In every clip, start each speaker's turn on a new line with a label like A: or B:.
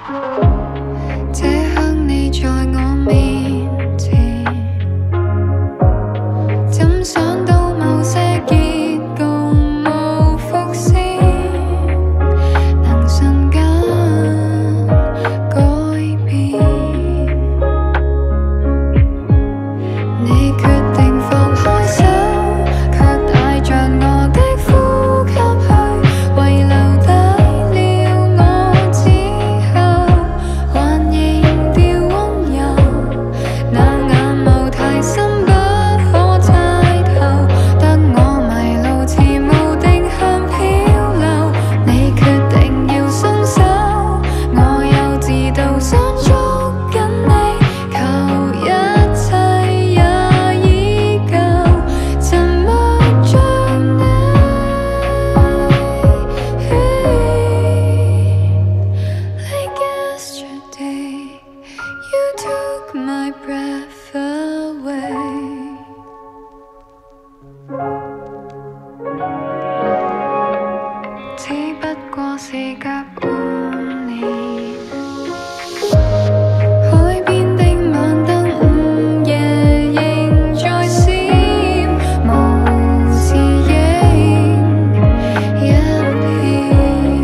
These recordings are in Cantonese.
A: 這刻你在我面前，怎想到某些結局無伏線，能瞬間改變。你決定放開手，卻帶着我的呼吸去，遺留低了我之後，還仍掉溫柔。那眼眸太深不可猜透，得我迷路似無定向漂流。你決定要鬆手，我又自動想捉緊你，求一切也依舊，沉默着你。Like yesterday, you took my breath away. 只不過是隔半年。海邊的晚燈午夜仍在閃，無字影一片。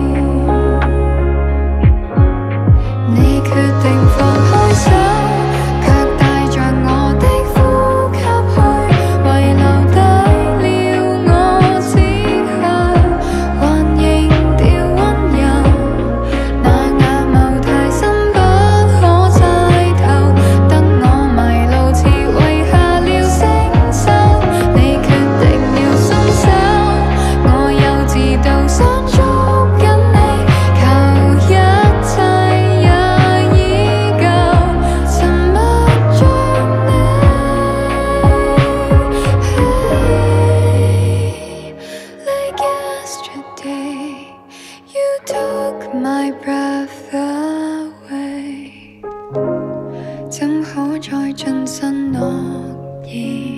A: 你決定放開手，卻帶着我的呼吸去，遺留低了我之後，還仍掉溫柔。那眼眸太深不可猜透，得我迷路似遺下了星宿。你決定要鬆手，我又自動想捉緊你，求一切也依舊，沉默着你。Like yesterday, you took my breath away. 怎可再盡信諾言？